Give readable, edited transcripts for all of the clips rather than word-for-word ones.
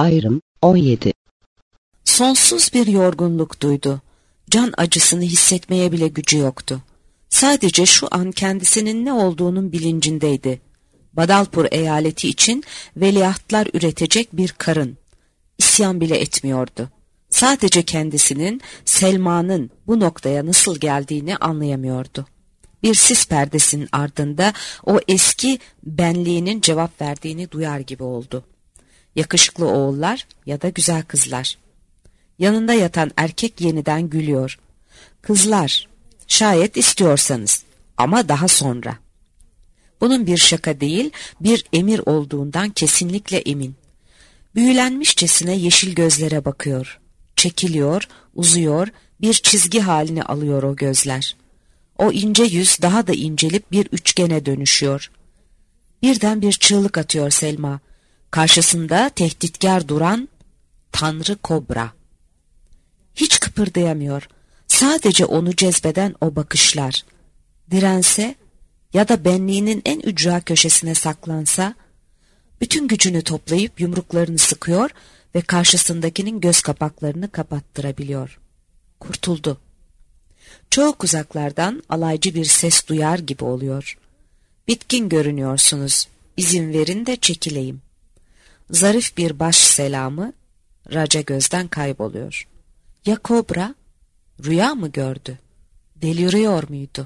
Ayrım 17. Sonsuz bir yorgunluk duydu. Can acısını hissetmeye bile gücü yoktu. Sadece şu an kendisinin ne olduğunun bilincindeydi. Badalpur eyaleti için veliahtlar üretecek bir karın. İsyan bile etmiyordu. Sadece kendisinin, Selma'nın bu noktaya nasıl geldiğini anlayamıyordu. Bir sis perdesinin ardında o eski benliğinin cevap verdiğini duyar gibi oldu. Yakışıklı oğullar ya da güzel kızlar. Yanında yatan erkek yeniden gülüyor. Kızlar, şayet istiyorsanız ama daha sonra. Bunun bir şaka değil, bir emir olduğundan kesinlikle emin. Büyülenmişçesine yeşil gözlere bakıyor. Çekiliyor, uzuyor, bir çizgi halini alıyor o gözler. O ince yüz daha da incelip bir üçgene dönüşüyor. Birden bir çığlık atıyor Selma. Karşısında tehditkar duran Tanrı Kobra. Hiç kıpırdayamıyor. Sadece onu cezbeden o bakışlar. Dirense ya da benliğinin en ücra köşesine saklansa, bütün gücünü toplayıp yumruklarını sıkıyor ve karşısındakinin göz kapaklarını kapattırabiliyor. Kurtuldu. Çok uzaklardan alaycı bir ses duyar gibi oluyor. Bitkin görünüyorsunuz. İzin verin de çekileyim. Zarif bir baş selamı Raca gözden kayboluyor. Ya Kobra? Rüya mı gördü? Deliriyor muydu?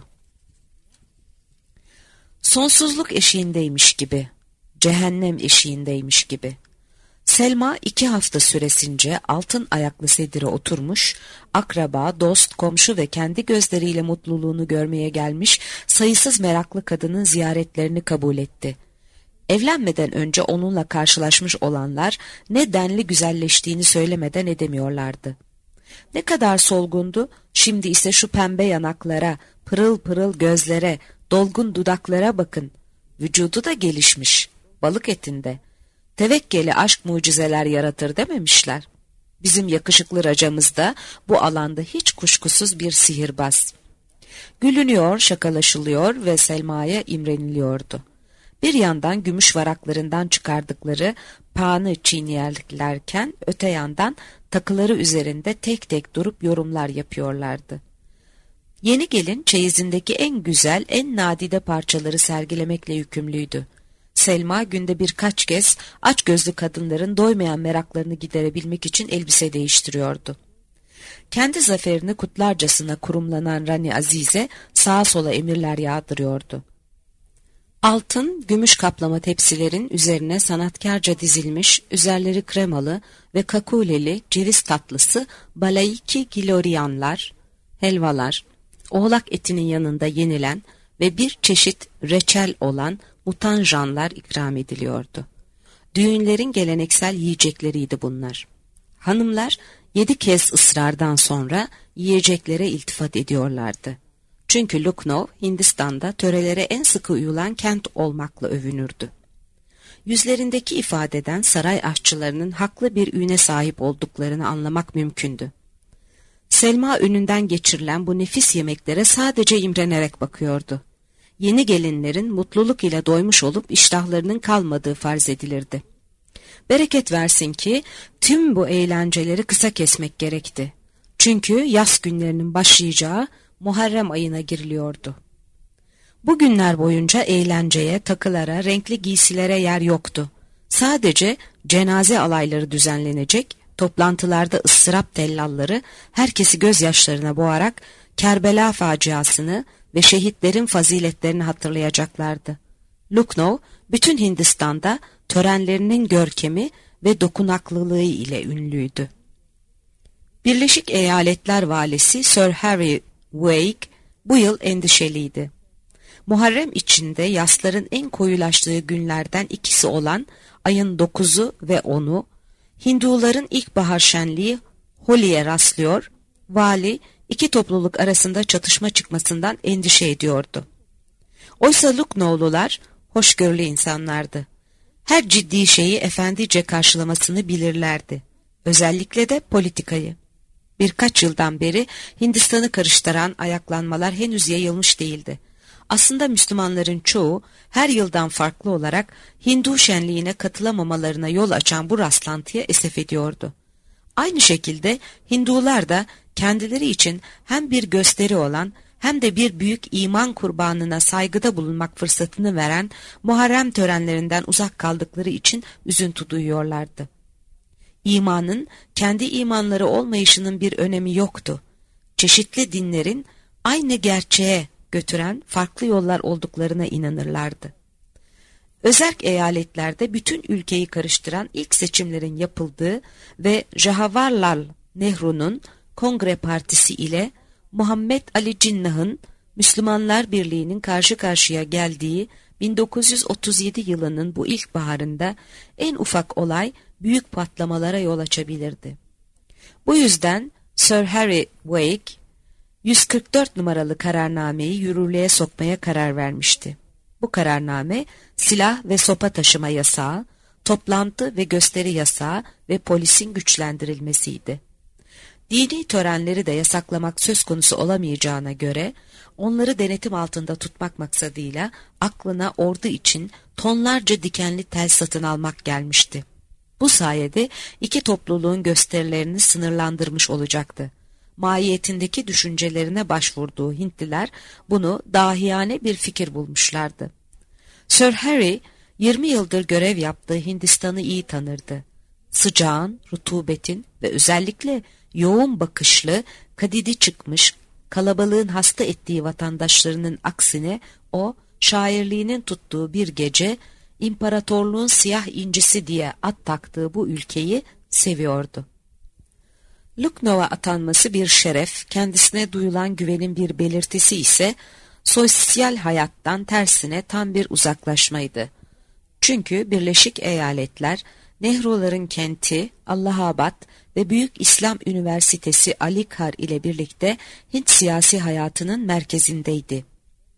Sonsuzluk eşiğindeymiş gibi, cehennem eşiğindeymiş gibi. Selma 2 hafta süresince altın ayaklı sedire oturmuş, akraba, dost, komşu ve kendi gözleriyle mutluluğunu görmeye gelmiş sayısız meraklı kadının ziyaretlerini kabul etti. Evlenmeden önce onunla karşılaşmış olanlar ne denli güzelleştiğini söylemeden edemiyorlardı. Ne kadar solgundu, şimdi ise şu pembe yanaklara, pırıl pırıl gözlere, dolgun dudaklara bakın. Vücudu da gelişmiş, balık etinde. Tevekkeli aşk mucizeler yaratır dememişler. Bizim yakışıklı racamız da bu alanda hiç kuşkusuz bir sihirbaz. Gülünüyor, şakalaşılıyor ve Selma'ya imreniliyordu. Bir yandan gümüş varaklarından çıkardıkları pağını çiğneyerlerken öte yandan takıları üzerinde tek tek durup yorumlar yapıyorlardı. Yeni gelin çeyizindeki en güzel, en nadide parçaları sergilemekle yükümlüydü. Selma günde birkaç kez açgözlü kadınların doymayan meraklarını giderebilmek için elbise değiştiriyordu. Kendi zaferini kutlarcasına kurumlanan Rani Azize sağa sola emirler yağdırıyordu. Altın, gümüş kaplama tepsilerin üzerine sanatkarca dizilmiş, üzerleri kremalı ve kakuleli ceviz tatlısı balayiki giloriyanlar, helvalar, oğlak etinin yanında yenilen ve bir çeşit reçel olan mutanjanlar ikram ediliyordu. Düğünlerin geleneksel yiyecekleriydi bunlar. Hanımlar 7 kez ısrardan sonra yiyeceklere iltifat ediyorlardı. Çünkü Lucknow, Hindistan'da törelere en sıkı uyulan kent olmakla övünürdü. Yüzlerindeki ifadeden saray aşçılarının haklı bir üne sahip olduklarını anlamak mümkündü. Selma önünden geçirilen bu nefis yemeklere sadece imrenerek bakıyordu. Yeni gelinlerin mutluluk ile doymuş olup iştahlarının kalmadığı farz edilirdi. Bereket versin ki tüm bu eğlenceleri kısa kesmek gerekti. Çünkü yaz günlerinin başlayacağı Muharrem ayına giriliyordu. Bu günler boyunca eğlenceye, takılara, renkli giysilere yer yoktu. Sadece cenaze alayları düzenlenecek, toplantılarda ıstırap tellalları herkesi gözyaşlarına boğarak Kerbela faciasını ve şehitlerin faziletlerini hatırlayacaklardı. Lucknow, bütün Hindistan'da törenlerinin görkemi ve dokunaklılığı ile ünlüydü. Birleşik Eyaletler Valisi Sir Harry Wake bu yıl endişeliydi. Muharrem içinde yasların en koyulaştığı günlerden ikisi olan ayın 9'u ve 10'u, Hinduların ilkbahar şenliği Holi'ye rastlıyor, vali iki topluluk arasında çatışma çıkmasından endişe ediyordu. Oysa Lucknowlular hoşgörülü insanlardı. Her ciddi şeyi efendice karşılamasını bilirlerdi. Özellikle de politikayı. Birkaç yıldan beri Hindistan'ı karıştıran ayaklanmalar henüz yayılmış değildi. Aslında Müslümanların çoğu her yıldan farklı olarak Hindu şenliğine katılamamalarına yol açan bu rastlantıya esef ediyordu. Aynı şekilde Hindular da kendileri için hem bir gösteri olan hem de bir büyük iman kurbanına saygıda bulunmak fırsatını veren Muharrem törenlerinden uzak kaldıkları için üzüntü duyuyorlardı. İmanın kendi imanları olmayışının bir önemi yoktu. Çeşitli dinlerin aynı gerçeğe götüren farklı yollar olduklarına inanırlardı. Özerk eyaletlerde bütün ülkeyi karıştıran ilk seçimlerin yapıldığı ve Jawaharlal Nehru'nun Kongre Partisi ile Muhammed Ali Cinnah'ın Müslümanlar Birliği'nin karşı karşıya geldiği 1937 yılının bu ilkbaharında en ufak olay büyük patlamalara yol açabilirdi. Bu yüzden Sir Harry Wake 144 numaralı kararnameyi yürürlüğe sokmaya karar vermişti. Bu kararname silah ve sopa taşıma yasağı, toplantı ve gösteri yasağı ve polisin güçlendirilmesiydi. Dini törenleri de yasaklamak söz konusu olamayacağına göre onları denetim altında tutmak maksadıyla aklına ordu için tonlarca dikenli tel satın almak gelmişti. Bu sayede iki topluluğun gösterilerini sınırlandırmış olacaktı. Mahiyetindeki düşüncelerine başvurduğu Hintliler bunu dahiyane bir fikir bulmuşlardı. Sir Harry 20 yıldır görev yaptığı Hindistan'ı iyi tanırdı. Sıcağın, rutubetin ve özellikle yoğun bakışlı, kadidi çıkmış, kalabalığın hasta ettiği vatandaşlarının aksine o, şairliğinin tuttuğu bir gece, imparatorluğun siyah incisi diye ad taktığı bu ülkeyi seviyordu. Lucknow'a atanması bir şeref, kendisine duyulan güvenin bir belirtisi ise sosyal hayattan tersine tam bir uzaklaşmaydı. Çünkü Birleşik Eyaletler, Nehruların kenti Allahabad ve Büyük İslam Üniversitesi Alikar ile birlikte Hint siyasi hayatının merkezindeydi.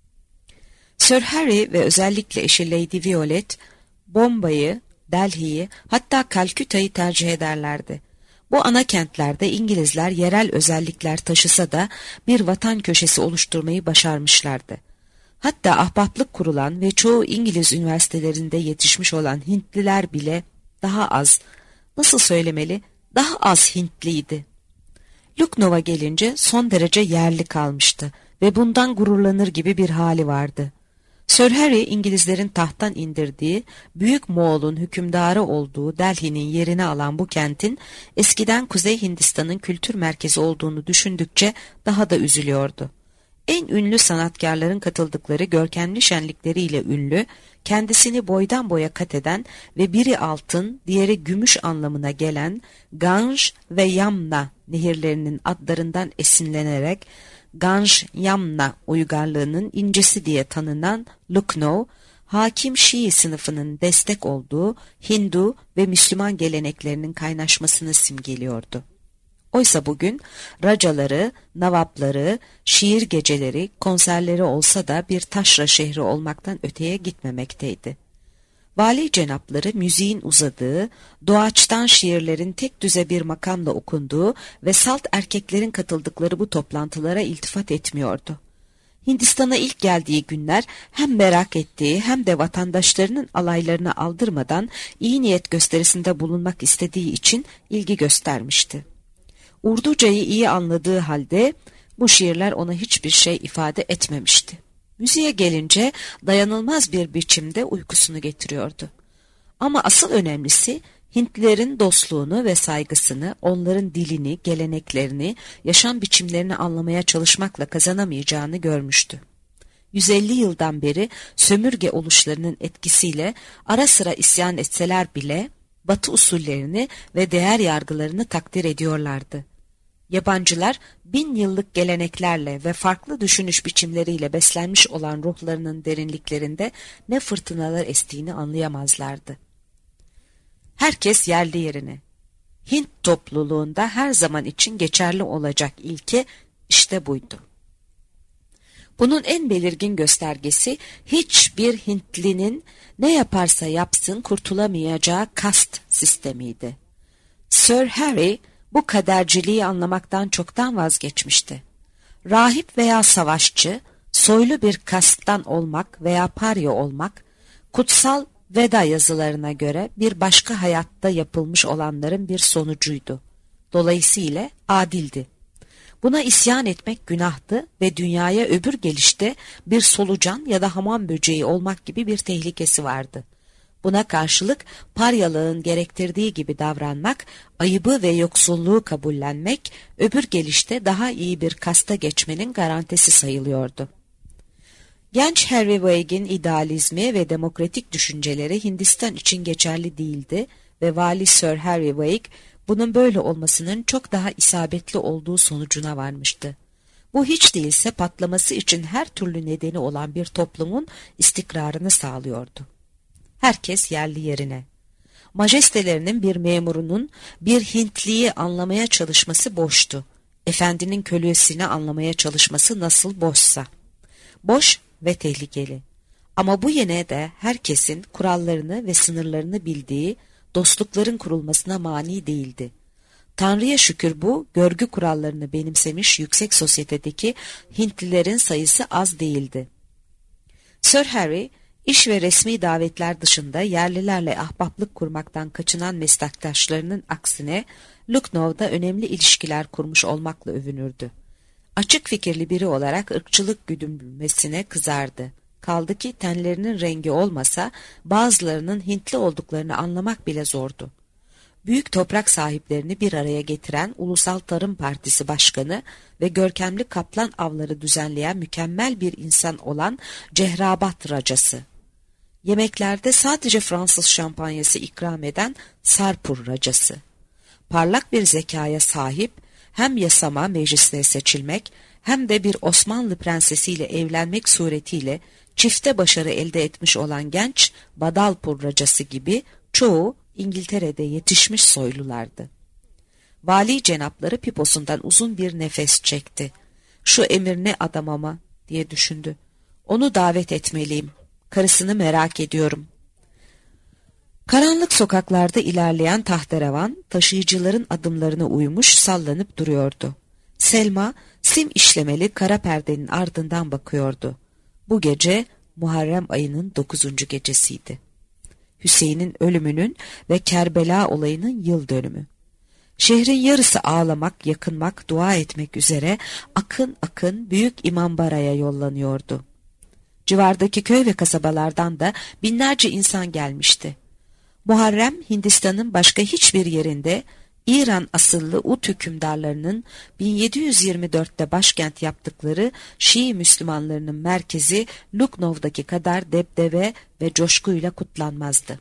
Sir Harry ve özellikle eşi Lady Violet, Bombay'ı, Delhi'yi hatta Kalküta'yı tercih ederlerdi. Bu ana kentlerde İngilizler yerel özellikler taşısa da bir vatan köşesi oluşturmayı başarmışlardı. Hatta ahbaplık kurulan ve çoğu İngiliz üniversitelerinde yetişmiş olan Hintliler bile daha az, nasıl söylemeli, daha az Hintliydi. Lucknow'a gelince son derece yerli kalmıştı ve bundan gururlanır gibi bir hali vardı. Sir Harry İngilizlerin tahttan indirdiği, Büyük Moğol'un hükümdarı olduğu Delhi'nin yerini alan bu kentin eskiden Kuzey Hindistan'ın kültür merkezi olduğunu düşündükçe daha da üzülüyordu. En ünlü sanatkarların katıldıkları görkemli şenlikleriyle ünlü, kendisini boydan boya kat eden ve biri altın, diğeri gümüş anlamına gelen Ganj ve Yamna nehirlerinin adlarından esinlenerek Ganj-Yamna uygarlığının incisi diye tanınan Lucknow, hakim Şii sınıfının destek olduğu Hindu ve Müslüman geleneklerinin kaynaşmasını simgeliyordu. Oysa bugün racaları, navapları, şiir geceleri, konserleri olsa da bir taşra şehri olmaktan öteye gitmemekteydi. Vali cenapları müziğin uzadığı, doğaçtan şiirlerin tek düze bir makamla okunduğu ve salt erkeklerin katıldıkları bu toplantılara iltifat etmiyordu. Hindistan'a ilk geldiği günler hem merak ettiği hem de vatandaşlarının alaylarına aldırmadan iyi niyet gösterisinde bulunmak istediği için ilgi göstermişti. Urducayı iyi anladığı halde bu şiirler ona hiçbir şey ifade etmemişti. Müziğe gelince dayanılmaz bir biçimde uykusunu getiriyordu. Ama asıl önemlisi Hintlilerin dostluğunu ve saygısını, onların dilini, geleneklerini, yaşam biçimlerini anlamaya çalışmakla kazanamayacağını görmüştü. 150 yıldan beri sömürge oluşlarının etkisiyle ara sıra isyan etseler bile Batı usullerini ve değer yargılarını takdir ediyorlardı. Yabancılar 1000 yıllık geleneklerle ve farklı düşünüş biçimleriyle beslenmiş olan ruhlarının derinliklerinde ne fırtınalar estiğini anlayamazlardı. Herkes yerli yerine. Hint topluluğunda her zaman için geçerli olacak ilke işte buydu. Bunun en belirgin göstergesi hiçbir Hintlinin ne yaparsa yapsın kurtulamayacağı kast sistemiydi. Sir Harry bu kaderciliği anlamaktan çoktan vazgeçmişti. Rahip veya savaşçı, soylu bir kasttan olmak veya parya olmak, kutsal Veda yazılarına göre bir başka hayatta yapılmış olanların bir sonucuydu. Dolayısıyla adildi. Buna isyan etmek günahtı ve dünyaya öbür gelişte bir solucan ya da hamam böceği olmak gibi bir tehlikesi vardı. Buna karşılık paryalığın gerektirdiği gibi davranmak, ayıbı ve yoksulluğu kabullenmek, öbür gelişte daha iyi bir kasta geçmenin garantisi sayılıyordu. Genç Harry Wake'in idealizmi ve demokratik düşünceleri Hindistan için geçerli değildi ve Vali Sir Harry Wake bunun böyle olmasının çok daha isabetli olduğu sonucuna varmıştı. Bu hiç değilse patlaması için her türlü nedeni olan bir toplumun istikrarını sağlıyordu. Herkes yerli yerine. Majestelerinin bir memurunun bir Hintliyi anlamaya çalışması boştu. Efendinin kölesini anlamaya çalışması nasıl boşsa. Boş ve tehlikeli. Ama bu yine de herkesin kurallarını ve sınırlarını bildiği dostlukların kurulmasına mani değildi. Tanrı'ya şükür bu görgü kurallarını benimsemiş yüksek sosyetedeki Hintlilerin sayısı az değildi. Sir Harry, iş ve resmi davetler dışında yerlilerle ahbaplık kurmaktan kaçınan meslektaşlarının aksine Lucknow'da önemli ilişkiler kurmuş olmakla övünürdü. Açık fikirli biri olarak ırkçılık güdülmesine kızardı. Kaldı ki tenlerinin rengi olmasa bazılarının Hintli olduklarını anlamak bile zordu. Büyük toprak sahiplerini bir araya getiren Ulusal Tarım Partisi Başkanı ve görkemli kaplan avları düzenleyen mükemmel bir insan olan Cehrabat Racası. Yemeklerde sadece Fransız şampanyası ikram eden Sarpur Racası. Parlak bir zekaya sahip, hem yasama meclisine seçilmek hem de bir Osmanlı prensesiyle evlenmek suretiyle çifte başarı elde etmiş olan genç Badalpur Racası gibi çoğu İngiltere'de yetişmiş soylulardı. Vali cenapları piposundan uzun bir nefes çekti. Şu emir ne adam ama diye düşündü. Onu davet etmeliyim. Karısını merak ediyorum. Karanlık sokaklarda ilerleyen tahterevan taşıyıcıların adımlarına uymuş sallanıp duruyordu. Selma sim işlemeli kara perdenin ardından bakıyordu. Bu gece Muharrem ayının 9. gecesiydi. Hüseyin'in ölümünün ve Kerbela olayının yıl dönümü. Şehrin yarısı ağlamak, yakınmak, dua etmek üzere akın akın Büyük İmambara'ya yollanıyordu. Civardaki köy ve kasabalardan da binlerce insan gelmişti. Muharrem, Hindistan'ın başka hiçbir yerinde İran asıllı Ut hükümdarlarının 1724'te başkent yaptıkları Şii Müslümanlarının merkezi Lucknow'daki kadar debdebe ve coşkuyla kutlanmazdı.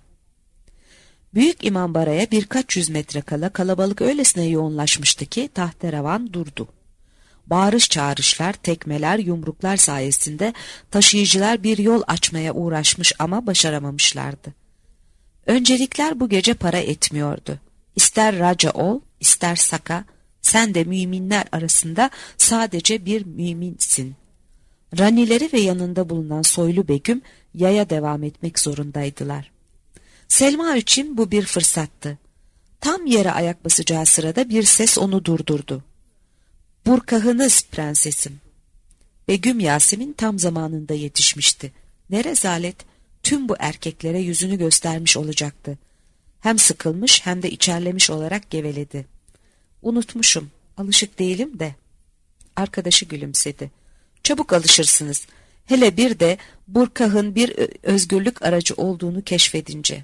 Büyük İmambara'ya birkaç yüz metre kala kalabalık öylesine yoğunlaşmıştı ki tahterevan durdu. Bağırış çağrışlar, tekmeler, yumruklar sayesinde taşıyıcılar bir yol açmaya uğraşmış ama başaramamışlardı. Öncelikler bu gece para etmiyordu. İster raca ol, ister saka, sen de müminler arasında sadece bir müminsin. Ranileri ve yanında bulunan soylu begüm yaya devam etmek zorundaydılar. Selma için bu bir fırsattı. Tam yere ayak basacağı sırada bir ses onu durdurdu. "Burkahınız prensesim." Begüm Yasemin tam zamanında yetişmişti. Ne rezalet, tüm bu erkeklere yüzünü göstermiş olacaktı. Hem sıkılmış hem de içerlemiş olarak geveledi. "Unutmuşum, alışık değilim de." Arkadaşı gülümsedi. "Çabuk alışırsınız. Hele bir de burkahın bir özgürlük aracı olduğunu keşfedince."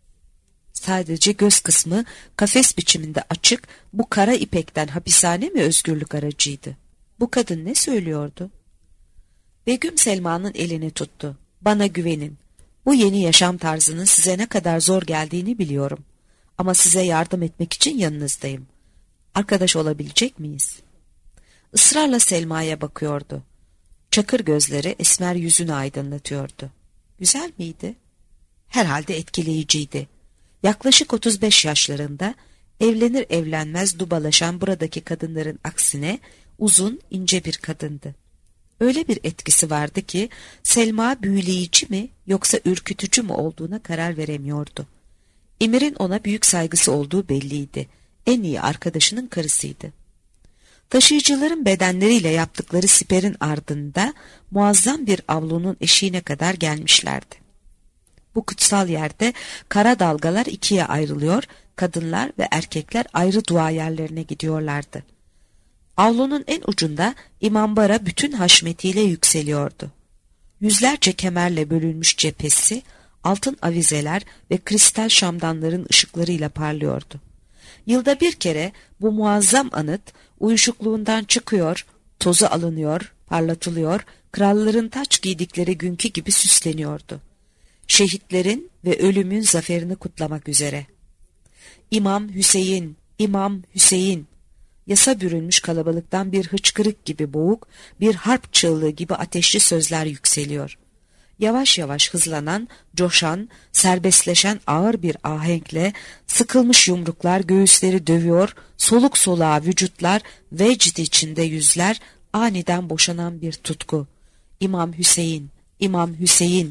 Sadece göz kısmı kafes biçiminde açık, bu kara ipekten hapishane mi özgürlük aracıydı? Bu kadın ne söylüyordu? Begüm Selma'nın elini tuttu. "Bana güvenin. Bu yeni yaşam tarzının size ne kadar zor geldiğini biliyorum. Ama size yardım etmek için yanınızdayım. Arkadaş olabilecek miyiz?" Israrla Selma'ya bakıyordu. Çakır gözleri esmer yüzünü aydınlatıyordu. Güzel miydi? Herhalde etkileyiciydi. Yaklaşık 35 yaşlarında, evlenir evlenmez dubalaşan buradaki kadınların aksine uzun, ince bir kadındı. Öyle bir etkisi vardı ki Selma büyüleyici mi yoksa ürkütücü mü olduğuna karar veremiyordu. Emir'in ona büyük saygısı olduğu belliydi. En iyi arkadaşının karısıydı. Taşıyıcıların bedenleriyle yaptıkları siperin ardında muazzam bir avlunun eşiğine kadar gelmişlerdi. Bu kutsal yerde kara dalgalar ikiye ayrılıyor, kadınlar ve erkekler ayrı dua yerlerine gidiyorlardı. Avlunun en ucunda imambara bütün haşmetiyle yükseliyordu. Yüzlerce kemerle bölünmüş cephesi, altın avizeler ve kristal şamdanların ışıklarıyla parlıyordu. Yılda bir kere bu muazzam anıt uyuşukluğundan çıkıyor, tozu alınıyor, parlatılıyor, kralların taç giydikleri günkü gibi süsleniyordu. Şehitlerin ve ölümün zaferini kutlamak üzere. İmam Hüseyin, İmam Hüseyin. Yasa bürünmüş kalabalıktan bir hıçkırık gibi boğuk, bir harp çığlığı gibi ateşli sözler yükseliyor. Yavaş yavaş hızlanan, coşan, serbestleşen ağır bir ahenkle sıkılmış yumruklar göğüsleri dövüyor, soluk soluğa vücutlar, vecd içinde yüzler, aniden boşanan bir tutku. İmam Hüseyin, İmam Hüseyin.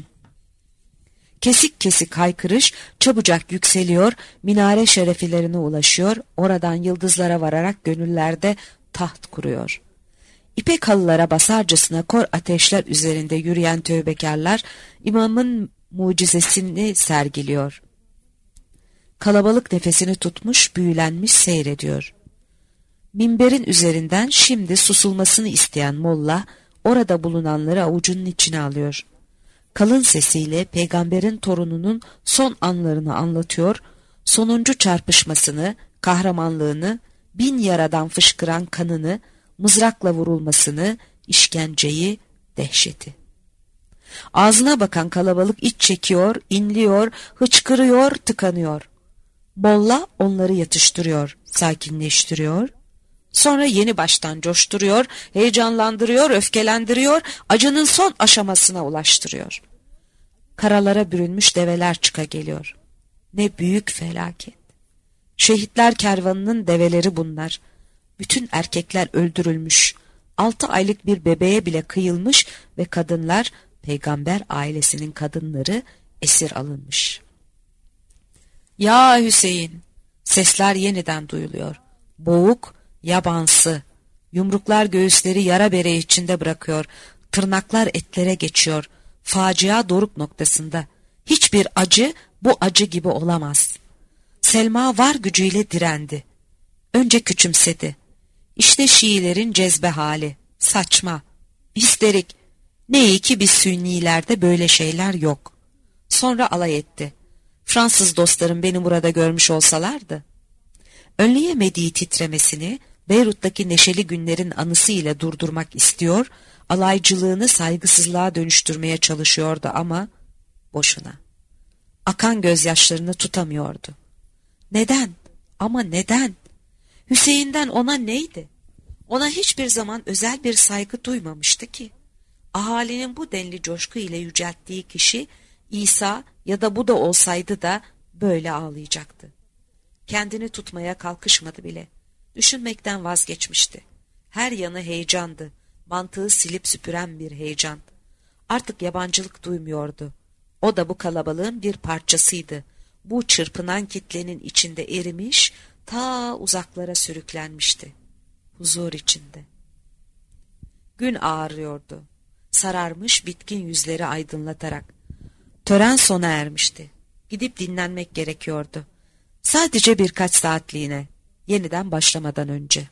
Kesik kesik haykırış çabucak yükseliyor, minare şerefilerine ulaşıyor, oradan yıldızlara vararak gönüllerde taht kuruyor. İpek halılara basarcasına kor ateşler üzerinde yürüyen tövbekarlar imamın mucizesini sergiliyor. Kalabalık nefesini tutmuş, büyülenmiş seyrediyor. Minberin üzerinden şimdi susulmasını isteyen molla orada bulunanları avucunun içine alıyor. Kalın sesiyle peygamberin torununun son anlarını anlatıyor, sonuncu çarpışmasını, kahramanlığını, 1000 yaradan fışkıran kanını, mızrakla vurulmasını, işkenceyi, dehşeti. Ağzına bakan kalabalık iç çekiyor, inliyor, hıçkırıyor, tıkanıyor. Molla onları yatıştırıyor, sakinleştiriyor. Sonra yeni baştan coşturuyor, heyecanlandırıyor, öfkelendiriyor, acının son aşamasına ulaştırıyor. Karalara bürünmüş develer çıka geliyor. Ne büyük felaket. Şehitler kervanının develeri bunlar. Bütün erkekler öldürülmüş. 6 aylık bir bebeğe bile kıyılmış ve kadınlar, peygamber ailesinin kadınları esir alınmış. Ya Hüseyin! Sesler yeniden duyuluyor. Boğuk, yabansı. Yumruklar göğüsleri yara bere içinde bırakıyor. Tırnaklar etlere geçiyor. Facia doruk noktasında. Hiçbir acı bu acı gibi olamaz. Selma var gücüyle direndi. Önce küçümsedi. İşte Şiilerin cezbe hali. Saçma. Histerik. Ne iyi ki biz Sünnilerde böyle şeyler yok. Sonra alay etti. Fransız dostlarım beni burada görmüş olsalardı. Önleyemediği titremesini Beyrut'taki neşeli günlerin anısı ile durdurmak istiyor, alaycılığını saygısızlığa dönüştürmeye çalışıyordu ama boşuna. Akan gözyaşlarını tutamıyordu. Neden? Ama neden? Hüseyin'den ona neydi? Ona hiçbir zaman özel bir saygı duymamıştı ki. Ahalinin bu denli coşku ile yücelttiği kişi İsa ya da bu da olsaydı da böyle ağlayacaktı. Kendini tutmaya kalkışmadı bile. Düşünmekten vazgeçmişti. Her yanı heyecandı. Mantığı silip süpüren bir heyecan. Artık yabancılık duymuyordu. O da bu kalabalığın bir parçasıydı. Bu çırpınan kitlenin içinde erimiş, ta uzaklara sürüklenmişti. Huzur içinde. Gün ağarıyordu. Sararmış bitkin yüzleri aydınlatarak. Tören sona ermişti. Gidip dinlenmek gerekiyordu. Sadece birkaç saatliğine, yeniden başlamadan önce.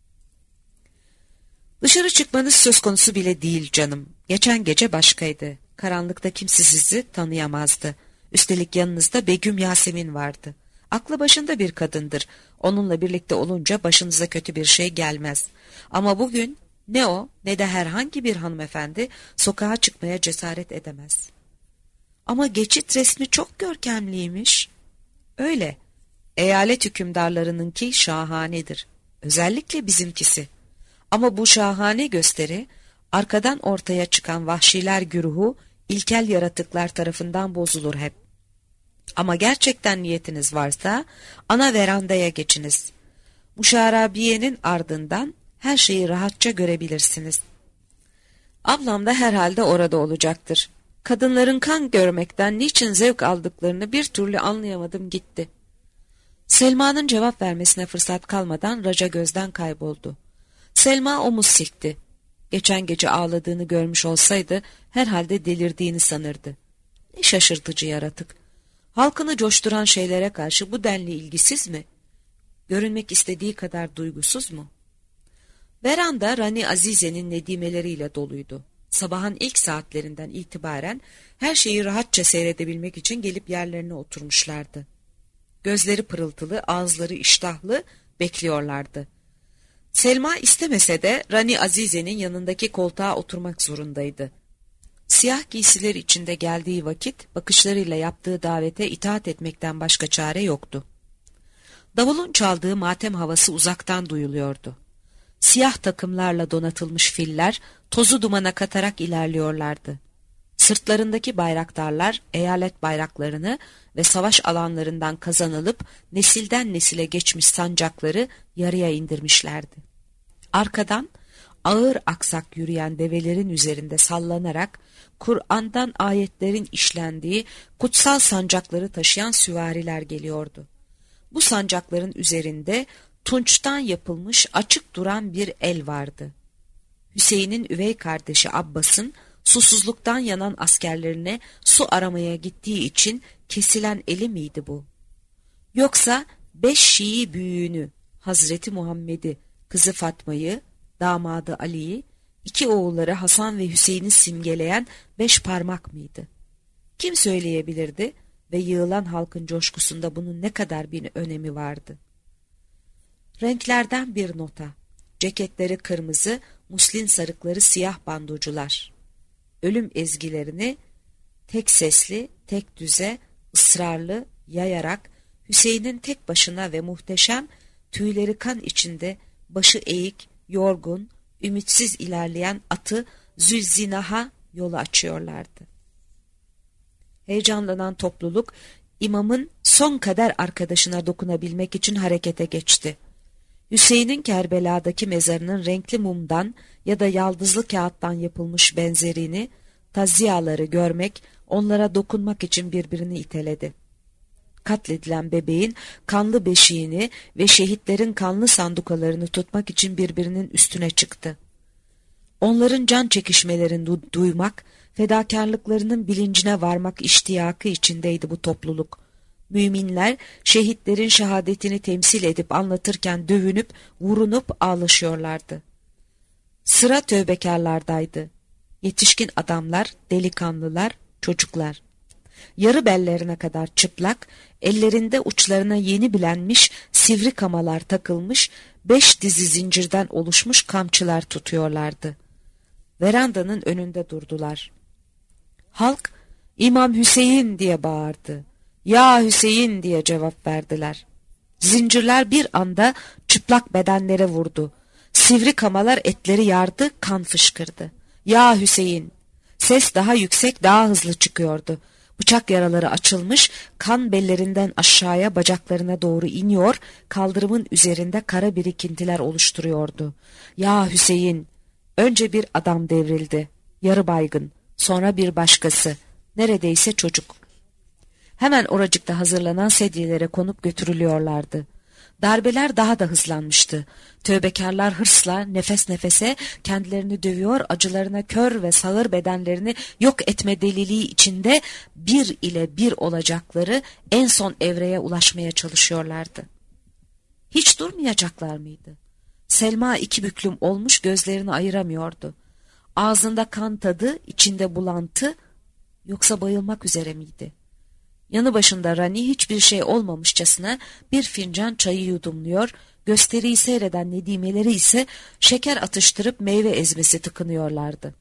Dışarı çıkmanız söz konusu bile değil canım. Geçen gece başkaydı. Karanlıkta kimse sizi tanıyamazdı. Üstelik yanınızda Begüm Yasemin vardı. Aklı başında bir kadındır. Onunla birlikte olunca başınıza kötü bir şey gelmez. Ama bugün ne o ne de herhangi bir hanımefendi sokağa çıkmaya cesaret edemez. Ama geçit resmi çok görkemliymiş. Öyle. Eyalet hükümdarlarınınki şahanedir. Özellikle bizimkisi. Ama bu şahane gösteri, arkadan ortaya çıkan vahşiler güruhu, ilkel yaratıklar tarafından bozulur hep. Ama gerçekten niyetiniz varsa, ana verandaya geçiniz. Muşarabiye'nin ardından her şeyi rahatça görebilirsiniz. Ablam da herhalde orada olacaktır. Kadınların kan görmekten niçin zevk aldıklarını bir türlü anlayamadım gitti. Selma'nın cevap vermesine fırsat kalmadan Raca gözden kayboldu. Selma omuz silkti. Geçen gece ağladığını görmüş olsaydı herhalde delirdiğini sanırdı. Ne şaşırtıcı yaratık. Halkını coşturan şeylere karşı bu denli ilgisiz mi? Görünmek istediği kadar duygusuz mu? Veranda Rani Azize'nin nedimeleriyle doluydu. Sabahın ilk saatlerinden itibaren her şeyi rahatça seyredebilmek için gelip yerlerine oturmuşlardı. Gözleri pırıltılı, ağızları iştahlı bekliyorlardı. Selma istemese de Rani Azize'nin yanındaki koltuğa oturmak zorundaydı. Siyah giysiler içinde geldiği vakit bakışlarıyla yaptığı davete itaat etmekten başka çare yoktu. Davulun çaldığı matem havası uzaktan duyuluyordu. Siyah takımlarla donatılmış filler tozu dumana katarak ilerliyorlardı. Sırtlarındaki bayraktarlar eyalet bayraklarını ve savaş alanlarından kazanılıp nesilden nesile geçmiş sancakları yarıya indirmişlerdi. Arkadan ağır aksak yürüyen develerin üzerinde sallanarak Kur'an'dan ayetlerin işlendiği kutsal sancakları taşıyan süvariler geliyordu. Bu sancakların üzerinde tunçtan yapılmış açık duran bir el vardı. Hüseyin'in üvey kardeşi Abbas'ın susuzluktan yanan askerlerine su aramaya gittiği için kesilen eli miydi bu? Yoksa 5 Şii büyüğünü, Hazreti Muhammed'i, kızı Fatma'yı, damadı Ali'yi, 2 oğulları Hasan ve Hüseyin'i simgeleyen 5 parmak mıydı? Kim söyleyebilirdi ve yığılan halkın coşkusunda bunun ne kadar bir önemi vardı? Renklerden bir nota, ceketleri kırmızı, muslin sarıkları siyah bandocular. Ölüm ezgilerini tek sesli, tek düze, ısrarlı yayarak Hüseyin'in tek başına ve muhteşem, tüyleri kan içinde, başı eğik, yorgun, ümitsiz ilerleyen atı Zülzinah'a yolu açıyorlardı. Heyecanlanan topluluk, imamın son kader arkadaşına dokunabilmek için harekete geçti. Hüseyin'in Kerbela'daki mezarının renkli mumdan ya da yaldızlı kağıttan yapılmış benzerini, taziyaları görmek, onlara dokunmak için birbirini iteledi. Katledilen bebeğin kanlı beşiğini ve şehitlerin kanlı sandukalarını tutmak için birbirinin üstüne çıktı. Onların can çekişmelerini duymak, fedakarlıklarının bilincine varmak iştiyakı içindeydi bu topluluk. Müminler şehitlerin şehadetini temsil edip anlatırken dövünüp, vurunup ağlaşıyorlardı. Sıra tövbekarlardaydı. Yetişkin adamlar, delikanlılar, çocuklar. Yarı bellerine kadar çıplak, ellerinde uçlarına yeni bilenmiş sivri kamalar takılmış, 5 dizi zincirden oluşmuş kamçılar tutuyorlardı. Verandanın önünde durdular. Halk, İmam Hüseyin diye bağırdı. Ya Hüseyin diye cevap verdiler. Zincirler bir anda çıplak bedenlere vurdu. Sivri kamalar etleri yardı, kan fışkırdı. Ya Hüseyin! Ses daha yüksek, daha hızlı çıkıyordu. Bıçak yaraları açılmış, kan bellerinden aşağıya bacaklarına doğru iniyor, kaldırımın üzerinde kara birikintiler oluşturuyordu. Ya Hüseyin! Önce bir adam devrildi. Yarı baygın, sonra bir başkası. Neredeyse çocuk. Hemen oracıkta hazırlanan sedyelere konup götürülüyorlardı. Darbeler daha da hızlanmıştı. Tövbekarlar hırsla nefes nefese kendilerini dövüyor, acılarına kör ve sağır bedenlerini yok etme deliliği içinde bir ile bir olacakları en son evreye ulaşmaya çalışıyorlardı. Hiç durmayacaklar mıydı? Selma 2 büklüm olmuş, gözlerini ayıramıyordu. Ağzında kan tadı, içinde bulantı, yoksa bayılmak üzere miydi? Yanı başında Rani hiçbir şey olmamışçasına bir fincan çayı yudumluyor, gösteriyi seyreden nedimeleri ise şeker atıştırıp meyve ezmesi tıkınıyorlardı.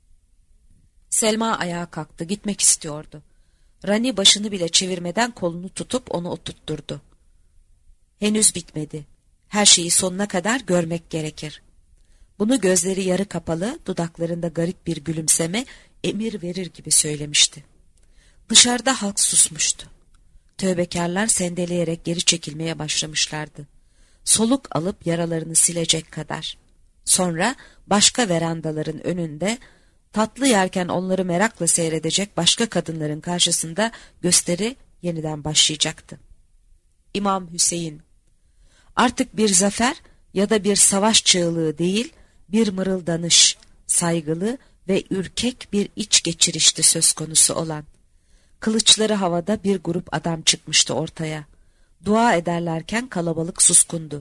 Selma ayağa kalktı, gitmek istiyordu. Rani başını bile çevirmeden kolunu tutup onu oturtturdu. Henüz bitmedi. Her şeyi sonuna kadar görmek gerekir. Bunu gözleri yarı kapalı, dudaklarında garip bir gülümseme emir verir gibi söylemişti. Dışarıda halk susmuştu. Tövbekarlar sendeleyerek geri çekilmeye başlamışlardı. Soluk alıp yaralarını silecek kadar. Sonra başka verandaların önünde, tatlı yerken onları merakla seyredecek başka kadınların karşısında gösteri yeniden başlayacaktı. İmam Hüseyin. Artık bir zafer ya da bir savaş çığlığı değil, bir mırıldanış, saygılı ve ürkek bir iç geçirişti söz konusu olan. Kılıçları havada bir grup adam çıkmıştı ortaya. Dua ederlerken kalabalık suskundu.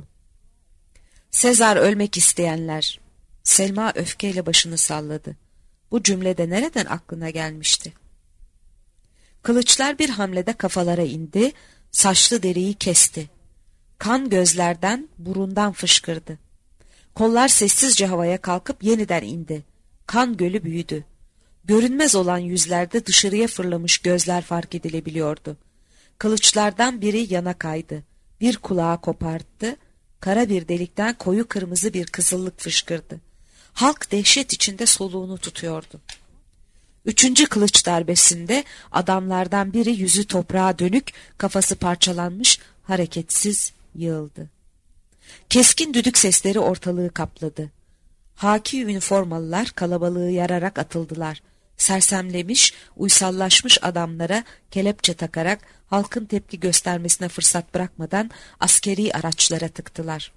Sezar ölmek isteyenler. Selma öfkeyle başını salladı. Bu cümlede nereden aklına gelmişti? Kılıçlar bir hamlede kafalara indi, saçlı deriyi kesti. Kan gözlerden, burundan fışkırdı. Kollar sessizce havaya kalkıp yeniden indi. Kan gölü büyüdü. Görünmez olan yüzlerde dışarıya fırlamış gözler fark edilebiliyordu. Kılıçlardan biri yana kaydı. Bir kulağı koparttı. Kara bir delikten koyu kırmızı bir kızıllık fışkırdı. Halk dehşet içinde soluğunu tutuyordu. Üçüncü kılıç darbesinde adamlardan biri yüzü toprağa dönük, kafası parçalanmış, hareketsiz yığıldı. Keskin düdük sesleri ortalığı kapladı. Haki üniformalılar kalabalığı yararak atıldılar. Sersemlemiş, uysallaşmış adamlara kelepçe takarak halkın tepki göstermesine fırsat bırakmadan askeri araçlara tıktılar.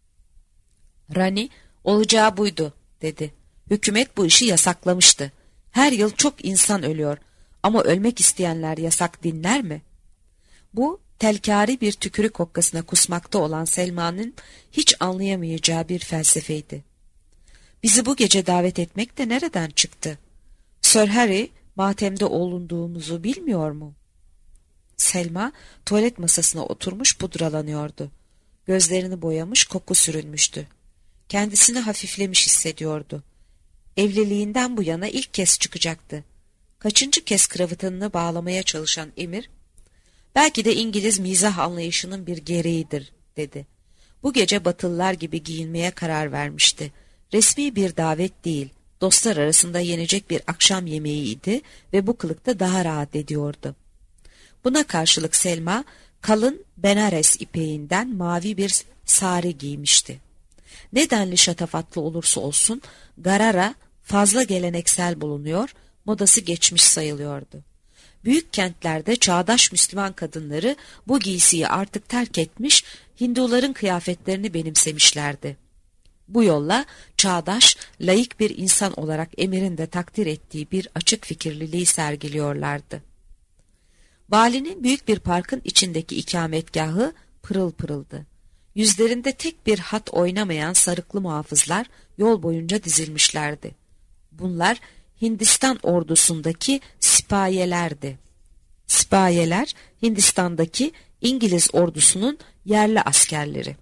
Rani, olacağı buydu, dedi. Hükümet bu işi yasaklamıştı. Her yıl çok insan ölüyor ama ölmek isteyenler yasak dinler mi? Bu telkari bir tükürük hokkasına kusmakta olan Selma'nın hiç anlayamayacağı bir felsefeydi. Bizi bu gece davet etmek de nereden çıktı? Sir Harry matemde olunduğumuzu bilmiyor mu? Selma tuvalet masasına oturmuş pudralanıyordu. Gözlerini boyamış, koku sürünmüştü. Kendisini hafiflemiş hissediyordu. Evliliğinden bu yana ilk kez çıkacaktı. Kaçıncı kez kravatını bağlamaya çalışan Emir, belki de İngiliz mizah anlayışının bir gereğidir, dedi. Bu gece Batılılar gibi giyinmeye karar vermişti. Resmi bir davet değil, dostlar arasında yenecek bir akşam yemeğiydi ve bu kılıkta daha rahat ediyordu. Buna karşılık Selma, kalın Benares ipeğinden mavi bir sari giymişti. Nedenli şatafatlı olursa olsun, Garara fazla geleneksel bulunuyor, modası geçmiş sayılıyordu. Büyük kentlerde çağdaş Müslüman kadınları bu giysiyi artık terk etmiş, Hinduların kıyafetlerini benimsemişlerdi. Bu yolla çağdaş, laik bir insan olarak Emir'in de takdir ettiği bir açık fikirliliği sergiliyorlardı. Valinin büyük bir parkın içindeki ikametgahı pırıl pırıldı. Yüzlerinde tek bir hat oynamayan sarıklı muhafızlar yol boyunca dizilmişlerdi. Bunlar Hindistan ordusundaki sipahiyelerdi. Sipahiyeler Hindistan'daki İngiliz ordusunun yerli askerleri.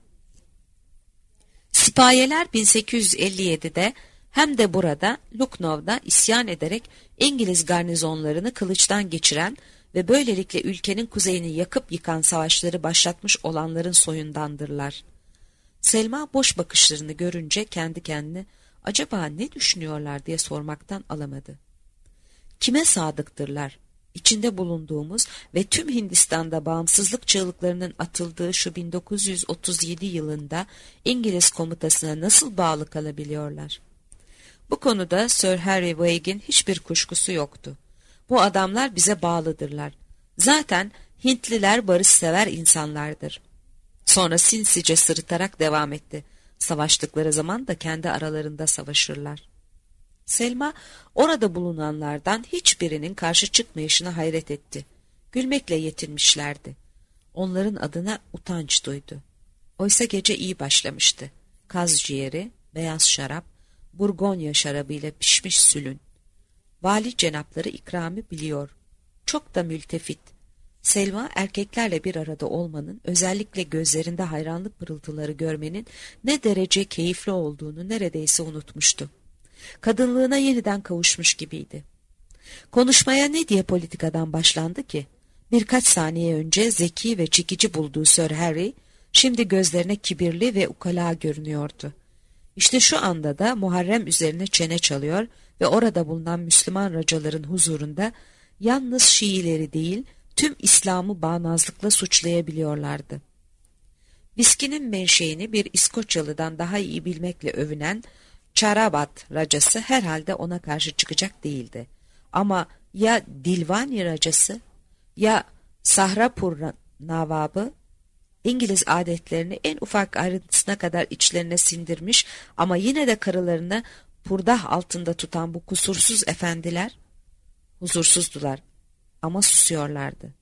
Sipahiyeler 1857'de hem de burada Lucknow'da isyan ederek İngiliz garnizonlarını kılıçtan geçiren ve böylelikle ülkenin kuzeyini yakıp yıkan savaşları başlatmış olanların soyundandırlar. Selma boş bakışlarını görünce kendi kendine acaba ne düşünüyorlar diye sormaktan alamadı. Kime sadıktırlar? İçinde bulunduğumuz ve tüm Hindistan'da bağımsızlık çığlıklarının atıldığı şu 1937 yılında İngiliz komutasına nasıl bağlı kalabiliyorlar? Bu konuda Sir Harry Wake'in hiçbir kuşkusu yoktu. Bu adamlar bize bağlıdırlar. Zaten Hintliler barışsever insanlardır. Sonra sinsice sırıtarak devam etti. Savaştıkları zaman da kendi aralarında savaşırlar. Selma orada bulunanlardan hiçbirinin karşı çıkmayışına hayret etti. Gülmekle yetinmişlerdi. Onların adına utanç duydu. Oysa gece iyi başlamıştı. Kaz ciğeri, beyaz şarap, Burgonya şarabıyla pişmiş sülün. Vali cenapları ikramı biliyor. Çok da mültefit. Selma erkeklerle bir arada olmanın, özellikle gözlerinde hayranlık pırıltıları görmenin ne derece keyifli olduğunu neredeyse unutmuştu. Kadınlığına yeniden kavuşmuş gibiydi. Konuşmaya ne diye politikadan başlandı ki? Birkaç saniye önce zeki ve çekici bulduğu Sir Harry, şimdi gözlerine kibirli ve ukala görünüyordu. İşte şu anda da Muharrem üzerine çene çalıyor ve orada bulunan Müslüman racaların huzurunda yalnız Şiileri değil, tüm İslam'ı bağnazlıkla suçlayabiliyorlardı. Viskinin menşeini bir İskoçyalı'dan daha iyi bilmekle övünen Charabat racası herhalde ona karşı çıkacak değildi. Ama ya Dilvani racası, ya Sahrapur navabı, İngiliz adetlerini en ufak ayrıntısına kadar içlerine sindirmiş ama yine de karılarını purdah altında tutan bu kusursuz efendiler huzursuzdular ama susuyorlardı.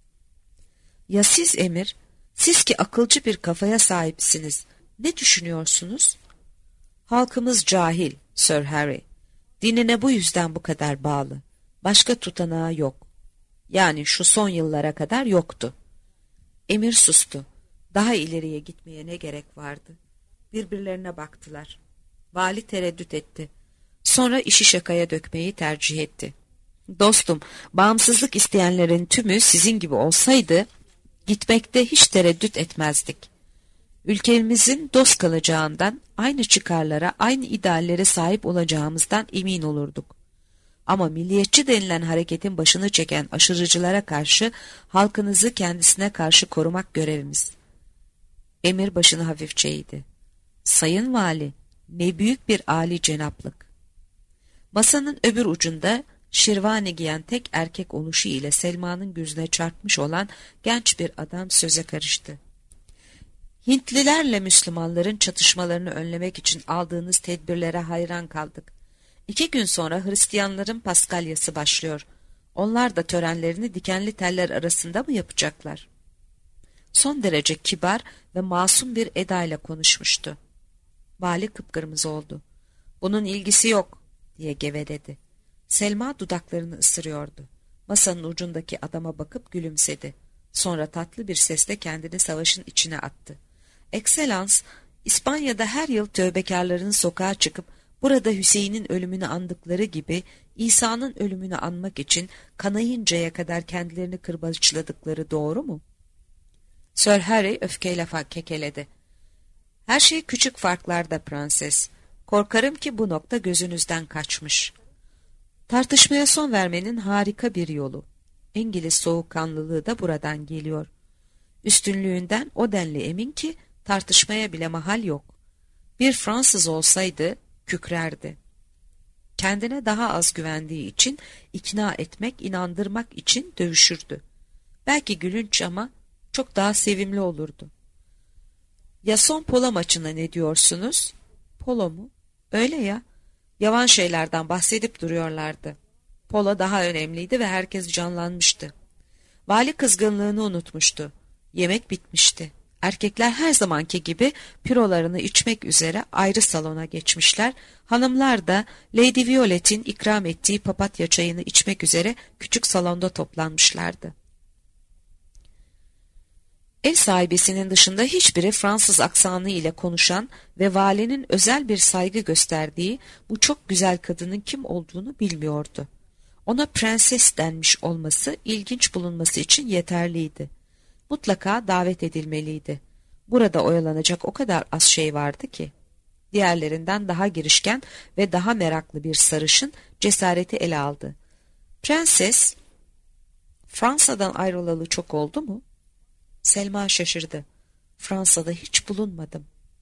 Ya siz Emir, siz ki akılcı bir kafaya sahipsiniz, ne düşünüyorsunuz? Halkımız cahil, Sir Harry. Dinine bu yüzden bu kadar bağlı. Başka tutanağı yok. Yani şu son yıllara kadar yoktu. Emir sustu. Daha ileriye gitmeye ne gerek vardı? Birbirlerine baktılar. Vali tereddüt etti. Sonra işi şakaya dökmeyi tercih etti. Dostum, bağımsızlık isteyenlerin tümü sizin gibi olsaydı, gitmekte hiç tereddüt etmezdik. Ülkemizin dost kalacağından, aynı çıkarlara, aynı ideallere sahip olacağımızdan emin olurduk. Ama milliyetçi denilen hareketin başını çeken aşırıcılara karşı halkınızı kendisine karşı korumak görevimiz. Emir başını hafifçe eğdi. Sayın Vali, ne büyük bir âli cenaplık. Masanın öbür ucunda şirvani giyen tek erkek oluşu ile Selma'nın gözüne çarpmış olan genç bir adam söze karıştı. Hintlilerle Müslümanların çatışmalarını önlemek için aldığınız tedbirlere hayran kaldık. 2 gün sonra Hristiyanların Paskalyası başlıyor. Onlar da törenlerini dikenli teller arasında mı yapacaklar? Son derece kibar ve masum bir edayla konuşmuştu. Vali kıpkırmızı oldu. Bunun ilgisi yok diye geveledi. Selma dudaklarını ısırıyordu. Masanın ucundaki adama bakıp gülümsedi. Sonra tatlı bir sesle kendini savaşın içine attı. Ekselans, İspanya'da her yıl tövbekarların sokağa çıkıp burada Hüseyin'in ölümünü andıkları gibi İsa'nın ölümünü anmak için kanayıncaya kadar kendilerini kırbaçladıkları doğru mu? Sir Harry öfkeyle kekeledi. Her şey küçük farklarda prenses. Korkarım ki bu nokta gözünüzden kaçmış. Tartışmaya son vermenin harika bir yolu. İngiliz soğukkanlılığı da buradan geliyor. Üstünlüğünden o denli emin ki tartışmaya bile mahal yok. Bir Fransız olsaydı kükrerdi. Kendine daha az güvendiği için ikna etmek, inandırmak için dövüşürdü. Belki gülünç ama çok daha sevimli olurdu. Ya son polo maçına ne diyorsunuz? Polo mu? Öyle ya. Yavan şeylerden bahsedip duruyorlardı. Polo daha önemliydi ve herkes canlanmıştı. Vali kızgınlığını unutmuştu. Yemek bitmişti. Erkekler her zamanki gibi pirolarını içmek üzere ayrı salona geçmişler. Hanımlar da Lady Violet'in ikram ettiği papatya çayını içmek üzere küçük salonda toplanmışlardı. Ev sahibesinin dışında hiçbiri Fransız aksanı ile konuşan ve valinin özel bir saygı gösterdiği bu çok güzel kadının kim olduğunu bilmiyordu. Ona prenses denmiş olması ilginç bulunması için yeterliydi. Mutlaka davet edilmeliydi. Burada oyalanacak o kadar az şey vardı ki. Diğerlerinden daha girişken ve daha meraklı bir sarışın cesareti ele aldı. Prenses, Fransa'dan ayrılalı çok oldu mu? Selma şaşırdı. Fransa'da hiç bulunmadım.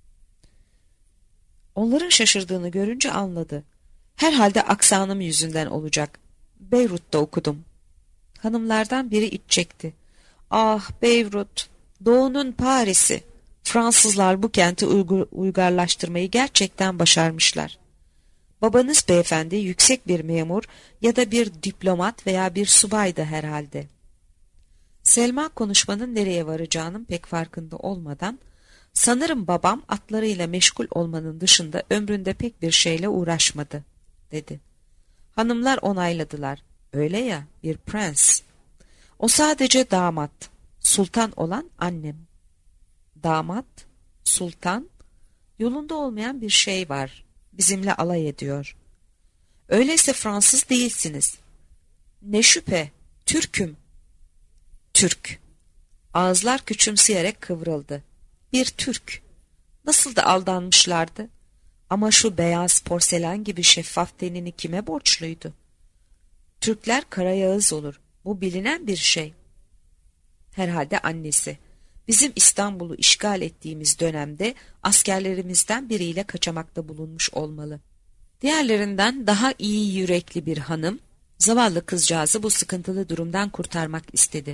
Onların şaşırdığını görünce anladı. Herhalde aksanım yüzünden olacak. Beyrut'ta okudum. Hanımlardan biri iç çekti. Ah Beyrut, Doğu'nun Paris'i. Fransızlar bu kenti uygarlaştırmayı gerçekten başarmışlar. Babanız beyefendi yüksek bir memur ya da bir diplomat veya bir subaydı herhalde. Selma konuşmanın nereye varacağının pek farkında olmadan, sanırım babam atlarıyla meşgul olmanın dışında ömründe pek bir şeyle uğraşmadı, dedi. Hanımlar onayladılar. Öyle ya, bir prens. O sadece damat, sultan olan annem. Damat, sultan, yolunda olmayan bir şey var, bizimle alay ediyor. Öyleyse Fransız değilsiniz. Ne şüphe, Türk'üm. Türk. Ağızlar küçümseyerek kıvrıldı. Bir Türk. Nasıl da aldanmışlardı. Ama şu beyaz porselen gibi şeffaf tenini kime borçluydu? Türkler karayağız olur. Bu bilinen bir şey. Herhalde annesi. Bizim İstanbul'u işgal ettiğimiz dönemde askerlerimizden biriyle kaçamakta bulunmuş olmalı. Diğerlerinden daha iyi yürekli bir hanım, zavallı kızcağızı bu sıkıntılı durumdan kurtarmak istedi.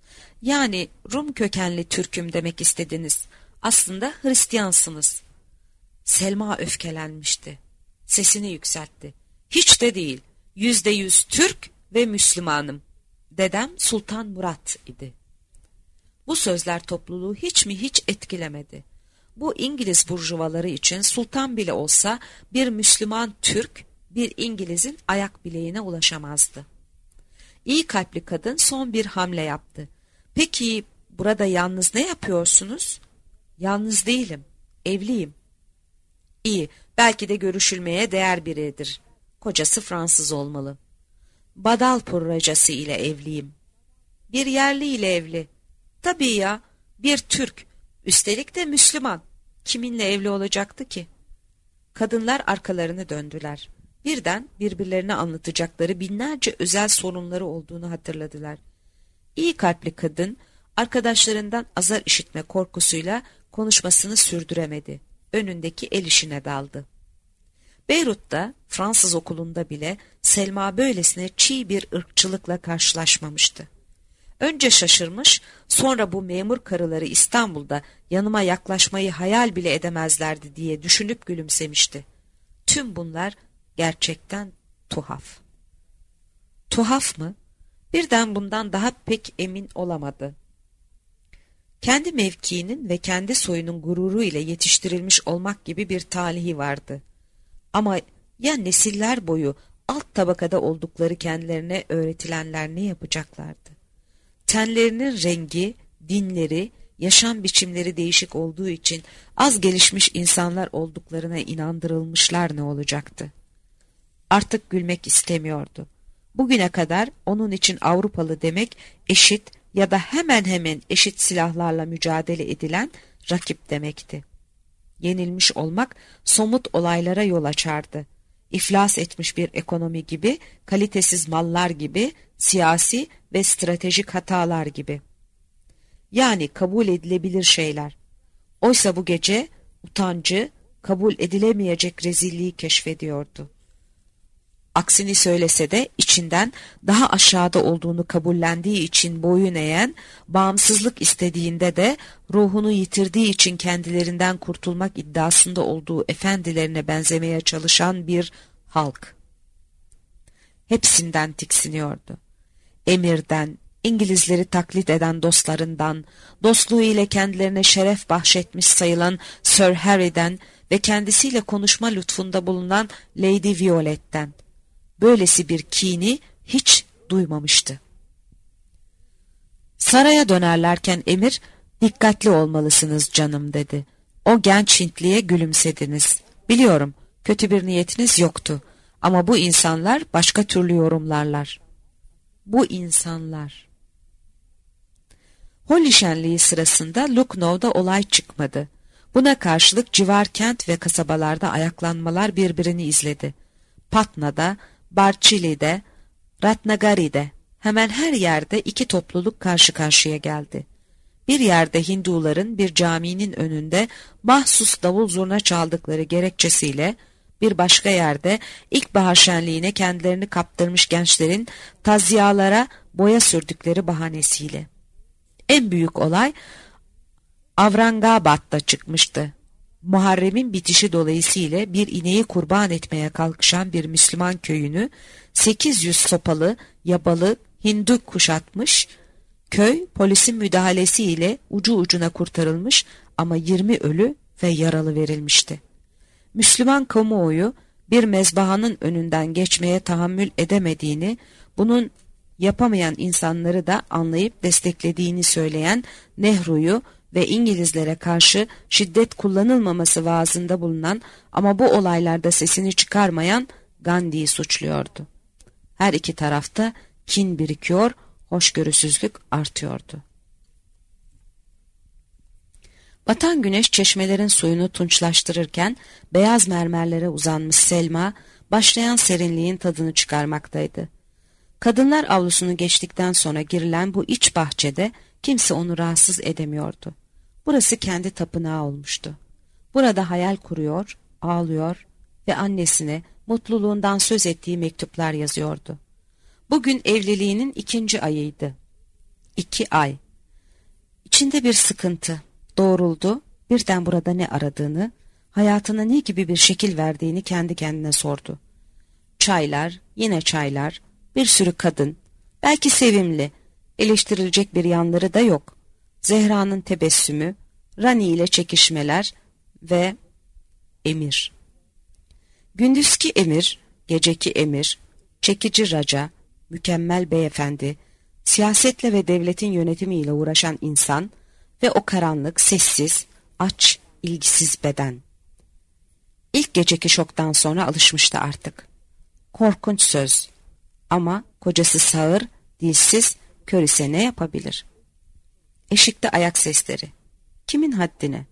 Yani Rum kökenli Türk'üm demek istediniz. Aslında Hristiyansınız. Selma öfkelenmişti. Sesini yükseltti. Hiç de değil. %100 Türk ve Müslümanım. Dedem Sultan Murat idi. Bu sözler topluluğu hiç mi hiç etkilemedi. Bu İngiliz burjuvaları için sultan bile olsa bir Müslüman Türk bir İngiliz'in ayak bileğine ulaşamazdı. İyi kalpli kadın son bir hamle yaptı. Peki burada yalnız ne yapıyorsunuz? Yalnız değilim, evliyim. İyi, belki de görüşülmeye değer biridir. Kocası Fransız olmalı. Badalpur racası ile evliyim. Bir yerli ile evli. Tabii ya, bir Türk. Üstelik de Müslüman. Kiminle evli olacaktı ki? Kadınlar arkalarını döndüler. Birden birbirlerine anlatacakları binlerce özel sorunları olduğunu hatırladılar. İyi kalpli kadın arkadaşlarından azar işitme korkusuyla konuşmasını sürdüremedi. Önündeki el işine daldı. Beyrut'ta Fransız okulunda bile Selma böylesine çiğ bir ırkçılıkla karşılaşmamıştı. Önce şaşırmış, sonra bu memur karıları İstanbul'da yanıma yaklaşmayı hayal bile edemezlerdi diye düşünüp gülümsemişti. Tüm bunlar gerçekten tuhaf. Tuhaf mı? Birden bundan daha pek emin olamadı. Kendi mevkiinin ve kendi soyunun gururu ile yetiştirilmiş olmak gibi bir talihi vardı. Ama ya nesiller boyu alt tabakada oldukları kendilerine öğretilenler ne yapacaklardı? Tenlerinin rengi, dinleri, yaşam biçimleri değişik olduğu için az gelişmiş insanlar olduklarına inandırılmışlar ne olacaktı? Artık gülmek istemiyordu. Bugüne kadar onun için Avrupalı demek eşit ya da hemen hemen eşit silahlarla mücadele edilen rakip demekti. Yenilmiş olmak somut olaylara yol açardı. İflas etmiş bir ekonomi gibi, kalitesiz mallar gibi, siyasi ve stratejik hatalar gibi. Yani kabul edilebilir şeyler. Oysa bu gece utancı, kabul edilemeyecek rezilliği keşfediyordu. Aksini söylese de içinden daha aşağıda olduğunu kabullendiği için boyun eğen, bağımsızlık istediğinde de ruhunu yitirdiği için kendilerinden kurtulmak iddiasında olduğu efendilerine benzemeye çalışan bir halk. Hepsinden tiksiniyordu. Emirden, İngilizleri taklit eden dostlarından, dostluğu ile kendilerine şeref bahşetmiş sayılan Sir Harry'den ve kendisiyle konuşma lütfunda bulunan Lady Violet'ten. Böylesi bir kini hiç duymamıştı. Saraya dönerlerken Emir, "Dikkatli olmalısınız canım," dedi. O genç Hintliye gülümsediniz. Biliyorum, kötü bir niyetiniz yoktu. Ama bu insanlar başka türlü yorumlarlar. Bu insanlar. Holi şenliği sırasında Lucknow'da olay çıkmadı. Buna karşılık civar kent ve kasabalarda ayaklanmalar birbirini izledi. Patna'da, Barçili'de, Ratnagari'de hemen her yerde iki topluluk karşı karşıya geldi. Bir yerde Hinduların bir caminin önünde mahsus davul zurna çaldıkları gerekçesiyle, bir başka yerde ilkbahar şenliğine kendilerini kaptırmış gençlerin tazyalara boya sürdükleri bahanesiyle. En büyük olay Avrangabad'da çıkmıştı. Muharrem'in bitişi dolayısıyla bir ineği kurban etmeye kalkışan bir Müslüman köyünü 800 sopalı, yabalı Hindu kuşatmış, köy polisin müdahalesiyle ucu ucuna kurtarılmış ama 20 ölü ve yaralı verilmişti. Müslüman kamuoyu bir mezbahanın önünden geçmeye tahammül edemediğini, bunun yapamayan insanları da anlayıp desteklediğini söyleyen Nehru'yu ve İngilizlere karşı şiddet kullanılmaması vaazında bulunan ama bu olaylarda sesini çıkarmayan Gandhi'yi suçluyordu. Her iki tarafta kin birikiyor, hoşgörüsüzlük artıyordu. Batan güneş çeşmelerin suyunu tunçlaştırırken beyaz mermerlere uzanmış Selma, başlayan serinliğin tadını çıkarmaktaydı. Kadınlar avlusunu geçtikten sonra girilen bu iç bahçede kimse onu rahatsız edemiyordu. Burası kendi tapınağı olmuştu. Burada hayal kuruyor, ağlıyor ve annesine mutluluğundan söz ettiği mektuplar yazıyordu. Bugün evliliğinin 2. ayıydı. 2 ay. İçinde bir sıkıntı doğruldu. Birden burada ne aradığını, hayatına ne gibi bir şekil verdiğini kendi kendine sordu. Çaylar, yine çaylar, bir sürü kadın, belki sevimli, eleştirilecek bir yanları da yok. Zehra'nın tebessümü, Rani ile çekişmeler ve emir. Gündüzki emir, geceki emir, çekici raca, mükemmel beyefendi, siyasetle ve devletin yönetimiyle uğraşan insan ve o karanlık, sessiz, aç, ilgisiz beden. İlk geceki şoktan sonra alışmıştı artık. Korkunç söz. Ama kocası sağır, dilsiz, kör ise ne yapabilir? Eşikte ayak sesleri. Kimin haddine?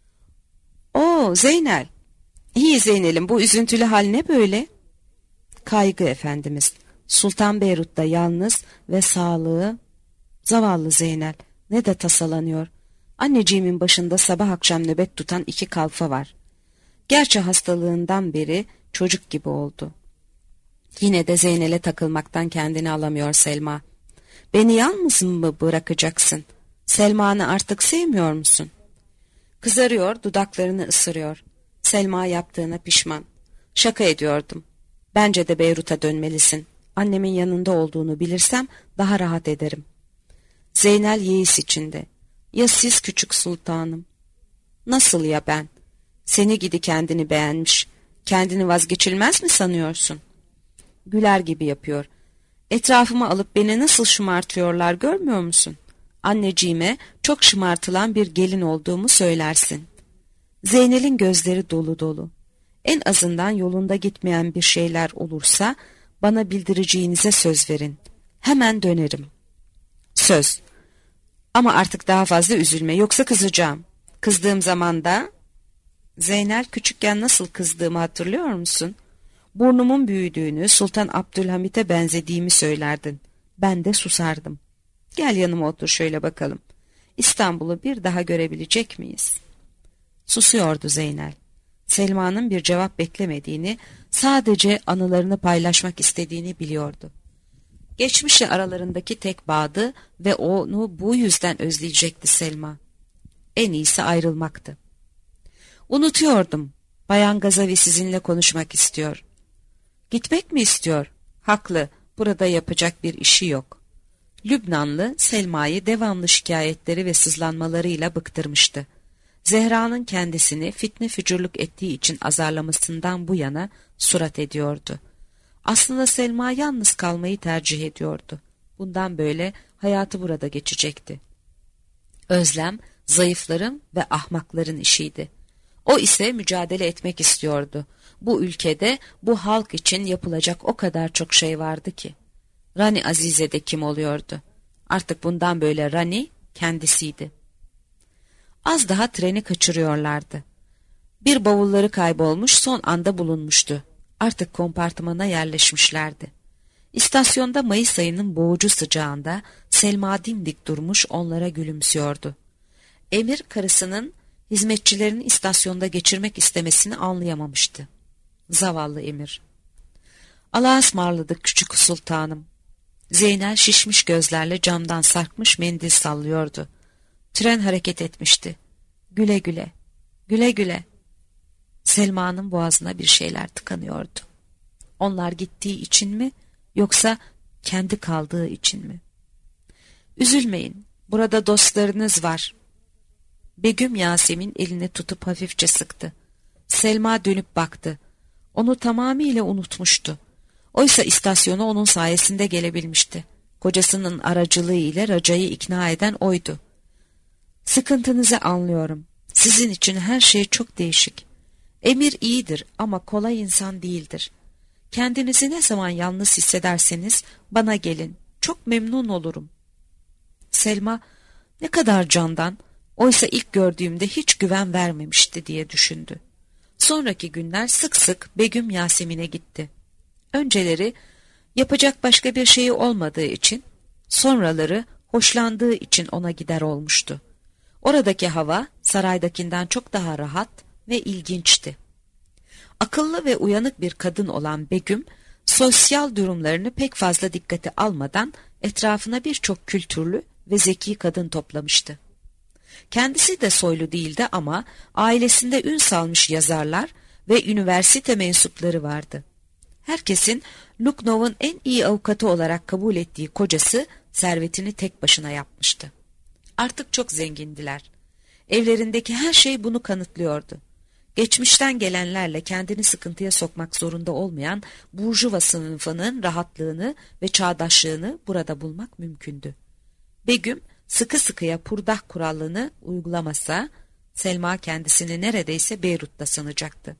"Oo Zeynel." "İyi Zeynel'im, bu üzüntülü hal ne böyle?" "Kaygı efendimiz. Sultan Beyrut'ta yalnız ve sağlığı..." Zavallı Zeynel ne de tasalanıyor. Anneciğimin başında sabah akşam nöbet tutan 2 kalfa var. Gerçi hastalığından beri çocuk gibi oldu. Yine de Zeynel'e takılmaktan kendini alamıyor Selma. "Beni yalnız mı bırakacaksın? Selma'nı artık sevmiyor musun?" Kızarıyor, dudaklarını ısırıyor. Selma yaptığına pişman. "Şaka ediyordum. Bence de Beyrut'a dönmelisin. Annemin yanında olduğunu bilirsem daha rahat ederim." Zeynel yeis içinde. "Ya siz küçük sultanım?" "Nasıl ya ben? Seni gidi kendini beğenmiş. Kendini vazgeçilmez mi sanıyorsun?" Güler gibi yapıyor. "Etrafıma alıp beni nasıl şımartıyorlar görmüyor musun? Anneciğime çok şımartılan bir gelin olduğumu söylersin." Zeynel'in gözleri dolu dolu. "En azından yolunda gitmeyen bir şeyler olursa bana bildireceğinize söz verin. Hemen dönerim." "Söz. Ama artık daha fazla üzülme, yoksa kızacağım. Kızdığım zaman da..." "Zeynel, küçükken nasıl kızdığımı hatırlıyor musun? Burnumun büyüdüğünü, Sultan Abdülhamit'e benzediğimi söylerdin. Ben de susardım. Gel yanıma otur şöyle bakalım. İstanbul'u bir daha görebilecek miyiz?" Susuyordu Zeynel. Selma'nın bir cevap beklemediğini, sadece anılarını paylaşmak istediğini biliyordu. Geçmişle aralarındaki tek bağdı ve onu bu yüzden özleyecekti Selma. En iyisi ayrılmaktı. "Unutuyordum. Bayan Gazavi sizinle konuşmak istiyor." "Gitmek mi istiyor?" "Haklı. Burada yapacak bir işi yok." Lübnanlı Selma'yı devamlı şikayetleri ve sızlanmalarıyla bıktırmıştı. Zehra'nın kendisini fitne fücurluk ettiği için azarlamasından bu yana surat ediyordu. Aslında Selma yalnız kalmayı tercih ediyordu. Bundan böyle hayatı burada geçecekti. Özlem, zayıfların ve ahmakların işiydi. O ise mücadele etmek istiyordu. Bu ülkede, bu halk için yapılacak o kadar çok şey vardı ki. Rani Azize de kim oluyordu? Artık bundan böyle Rani kendisiydi. Az daha treni kaçırıyorlardı. Bir bavulları kaybolmuş, son anda bulunmuştu. Artık kompartımana yerleşmişlerdi. İstasyonda Mayıs ayının boğucu sıcağında Selma dimdik durmuş onlara gülümsüyordu. Emir karısının hizmetçilerini istasyonda geçirmek istemesini anlayamamıştı. Zavallı Emir. "Allah'a ısmarladık küçük sultanım." Zeynel şişmiş gözlerle camdan sarkmış mendil sallıyordu. Tren hareket etmişti. "Güle güle, güle güle." Selma'nın boğazına bir şeyler tıkanıyordu. Onlar gittiği için mi, yoksa kendi kaldığı için mi? "Üzülmeyin, burada dostlarınız var." Begüm Yasemin elini tutup hafifçe sıktı. Selma dönüp baktı. Onu tamamıyla unutmuştu. Oysa istasyona onun sayesinde gelebilmişti. Kocasının aracılığı ile Raca'yı ikna eden oydu. "Sıkıntınızı anlıyorum. Sizin için her şey çok değişik. Emir iyidir ama kolay insan değildir. Kendinizi ne zaman yalnız hissederseniz bana gelin. Çok memnun olurum." Selma, ne kadar candan, oysa ilk gördüğümde hiç güven vermemişti diye düşündü. Sonraki günler sık sık Begüm Yasemin'e gitti. Önceleri yapacak başka bir şeyi olmadığı için, sonraları hoşlandığı için ona gider olmuştu. Oradaki hava saraydakinden çok daha rahat ve ilginçti. Akıllı ve uyanık bir kadın olan Begüm, sosyal durumlarını pek fazla dikkate almadan etrafına birçok kültürlü ve zeki kadın toplamıştı. Kendisi de soylu değildi ama ailesinde ün salmış yazarlar ve üniversite mensupları vardı. Herkesin Lucknow'un en iyi avukatı olarak kabul ettiği kocası servetini tek başına yapmıştı. Artık çok zengindiler. Evlerindeki her şey bunu kanıtlıyordu. Geçmişten gelenlerle kendini sıkıntıya sokmak zorunda olmayan burjuva sınıfının rahatlığını ve çağdaşlığını burada bulmak mümkündü. Begüm sıkı sıkıya purdah kuralını uygulamasa Selma kendisini neredeyse Beyrut'ta sanacaktı.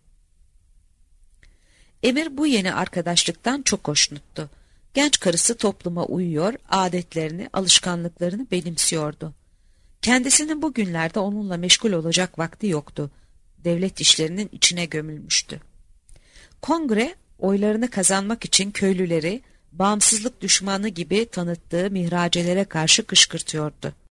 Emir bu yeni arkadaşlıktan çok hoşnuttu. Genç karısı topluma uyuyor, adetlerini, alışkanlıklarını benimsiyordu. Kendisinin bu günlerde onunla meşgul olacak vakti yoktu. Devlet işlerinin içine gömülmüştü. Kongre, oylarını kazanmak için köylüleri, bağımsızlık düşmanı gibi tanıttığı mihracelere karşı kışkırtıyordu.